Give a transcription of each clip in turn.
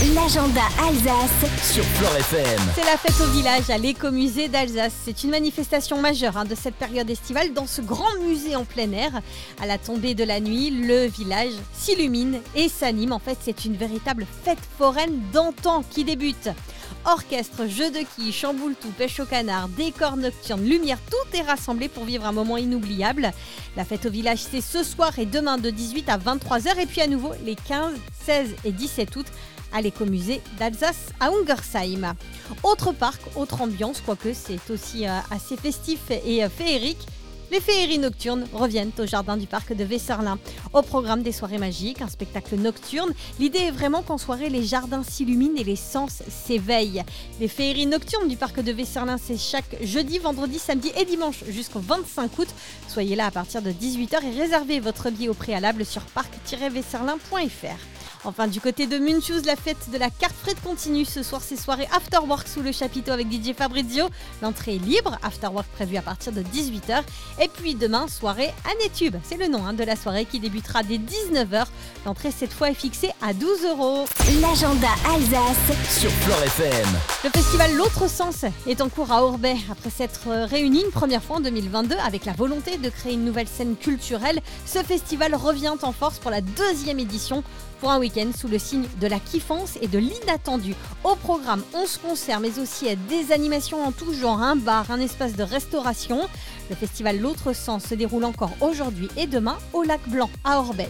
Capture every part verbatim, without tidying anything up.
L'agenda Alsace sur Flore F M. C'est la fête au village à l'écomusée d'Alsace. C'est une manifestation majeure hein, de cette période estivale dans ce grand musée en plein air. À la tombée de la nuit, le village s'illumine et s'anime. En fait, c'est une véritable fête foraine d'antan qui débute. Orchestre, jeux de quilles, chamboule-tout, pêche au canard, décor nocturne, lumière, tout est rassemblé pour vivre un moment inoubliable. La fête au village, c'est ce soir et demain de dix-huit à vingt-trois heures et puis à nouveau les quinze, seize et dix-sept août à l'écomusée d'Alsace à Ungersheim. Autre parc, autre ambiance, quoique c'est aussi euh, assez festif et euh, féerique. Les féeries nocturnes reviennent au jardin du parc de Weserlin. Au programme des soirées magiques, un spectacle nocturne. L'idée est vraiment qu'en soirée, les jardins s'illuminent et les sens s'éveillent. Les féeries nocturnes du parc de Weserlin, c'est chaque jeudi, vendredi, samedi et dimanche jusqu'au vingt-cinq août. Soyez là à partir de dix-huit heures et réservez votre billet au préalable sur parc tiret weserlin point f r. Enfin, du côté de Munchus, la fête de la carte frite continue. Ce soir, c'est soirée After Work sous le chapiteau avec D J Fabrizio. L'entrée est libre, After Work prévu à partir de dix-huit heures. Et puis demain, soirée Anétube. C'est le nom hein, de la soirée qui débutera dès dix-neuf heures. L'entrée cette fois est fixée à douze euros. L'agenda Alsace sur Flore F M. Le festival L'Autre Sens est en cours à Orbey. Après s'être réuni une première fois en deux mille vingt-deux avec la volonté de créer une nouvelle scène culturelle, ce festival revient en force pour la deuxième édition. Pour un week-end sous le signe de la kiffance et de l'inattendu. Au programme, onze concerts, mais aussi des animations en tout genre, un bar, un espace de restauration. Le festival L'Autre Sens se déroule encore aujourd'hui et demain au Lac Blanc à Orbey.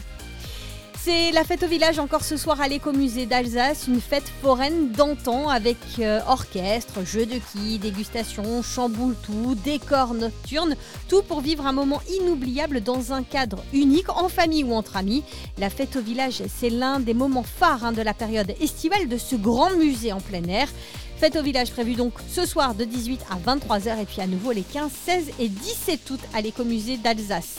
C'est la fête au village encore ce soir à l'écomusée d'Alsace, une fête foraine d'antan avec euh, orchestre, jeux de quilles, dégustation, chamboule-tout, décor nocturne, tout pour vivre un moment inoubliable dans un cadre unique, en famille ou entre amis. La fête au village, c'est l'un des moments phares hein, de la période estivale de ce grand musée en plein air. Fête au village prévue donc ce soir de dix-huit à vingt-trois heures et puis à nouveau les quinze, seize et dix-sept août à l'écomusée d'Alsace.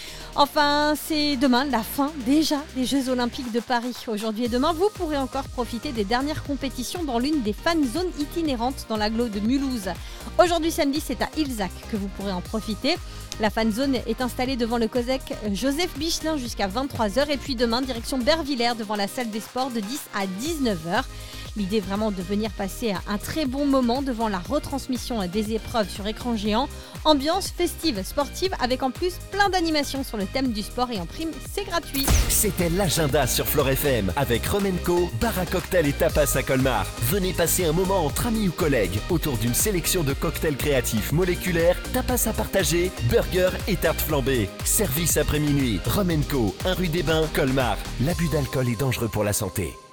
Enfin, c'est demain la fin déjà des Jeux Olympiques de Paris. Aujourd'hui et demain, vous pourrez encore profiter des dernières compétitions dans l'une des fan zones itinérantes dans l'agglo de Mulhouse. Aujourd'hui samedi, c'est à Ilzac que vous pourrez en profiter. La fan zone est installée devant le COSEC Joseph Bichelin jusqu'à vingt-trois heures et puis demain, direction Bervillers devant la salle des sports de dix à dix-neuf heures. L'idée vraiment de venir passer un très bon moment devant la retransmission des épreuves sur écran géant. Ambiance festive, sportive, avec en plus plein d'animations sur le thème du sport et en prime, c'est gratuit. C'était l'agenda sur Flore F M avec Romenco, bar à cocktail et tapas à Colmar. Venez passer un moment entre amis ou collègues autour d'une sélection de cocktails créatifs moléculaires, tapas à partager, burgers et tartes flambées. Service après minuit, Romenco, un rue des Bains, Colmar. L'abus d'alcool est dangereux pour la santé.